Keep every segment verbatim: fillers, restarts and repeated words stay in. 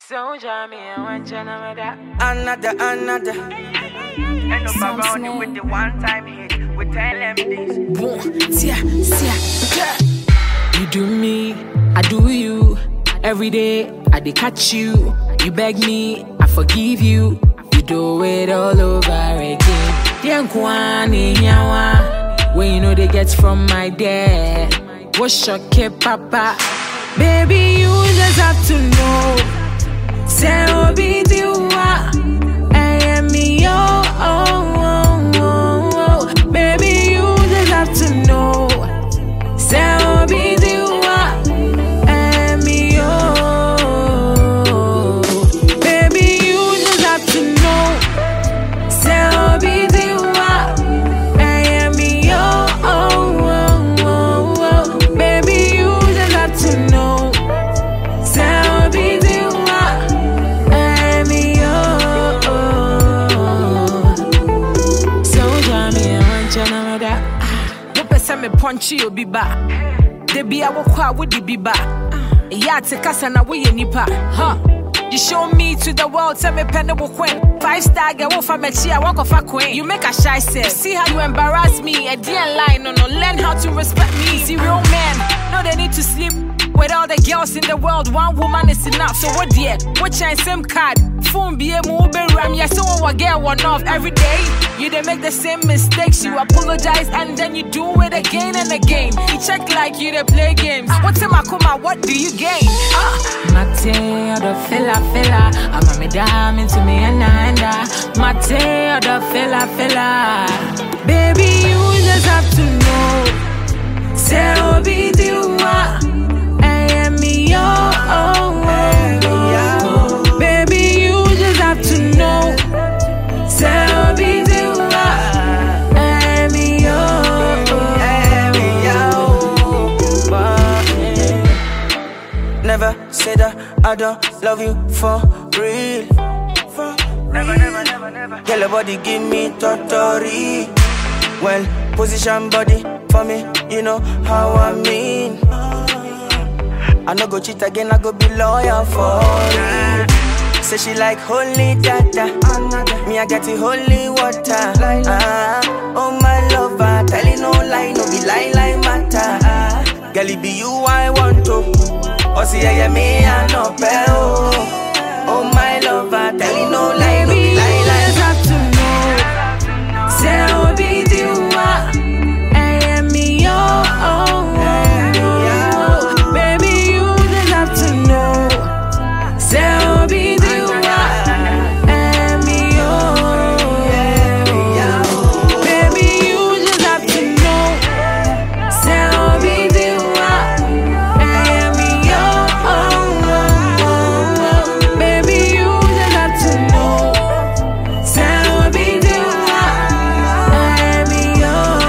So jammy, I want you know that. Another, another. End up around you with the one time hit. We tell them this. Boom, tia, tia, tia. You do me, I do you. Every day, I dey catch you. You beg me, I forgive you. You do it all over again. Yankwani, yawa. When you know they get from my dad. What's your kid, papa? Baby, you just have to know. Say, oh, be the one. I am me, oh, oh, oh, oh, oh. Baby, you just have to know. Say, oh, be the one. I am me, oh. Baby, you just have to know. Say, oh, be the one. I am me, oh, oh, oh, oh, oh. Baby, you just have to know. Say, oh, be the me punchy you be back. They be our quad with the be back. Yeah, take us and away any pa. Huh? You show me to the world, tell me penny will queen. Five star girl from a cheer, walk of a queen. You make a shy self. See how you embarrass me. A dear line, no, no, learn how to respect me. See, real men, no, they need to sleep with all the girls in the world. One woman is enough. So what, dear? What change SIM card? Phone be a move ram. Yes, so what get one off every day. You they make the same mistakes. You apologize and then you do it again and again. You check like you they play games. What's in my coma? What do you gain? Ah, Mate, the fella fella. I'm a me dam into me and anda. Mate, the fella fella. Baby, you just have to know. Say, oh, be the one. I am me, oh, oh, oh, oh. Baby, you just have to know. Say, oh, be the one. I am me, oh, oh, oh. Never say that I don't love you for real. For never, never, never, never. Girl, your body give me totori. Well, position body for me, you know how I mean. I no go cheat again, I go be loyal for you. Say she like holy data, me I get the holy water. Ah, oh my lover, tell you no lie, no be lie, lie matter. Girl, it be you I want to. Oh, see, yeah, me I no pay. Oh my lover, tell you no lie, no be lie, lie. Have to know. Say, oh, be the one. I am me, oh, oh, oh, oh. Baby, you just have to know. Say, oh, be the one. I am me, oh, oh. Baby, you just have to know. Say, oh, be the one. I am me, oh, oh, oh, oh. Baby, you just have to know. Say, oh, be the one. I am me, oh,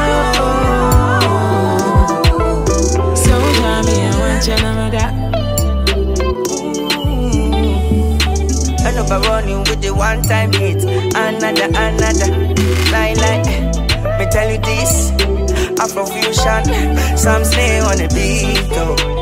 oh. So, Jamie, I want you to know that. End up running with the one time hit. Another, another. Line, line. Me tell you this. Afrofusion. Some stay on the beat, though.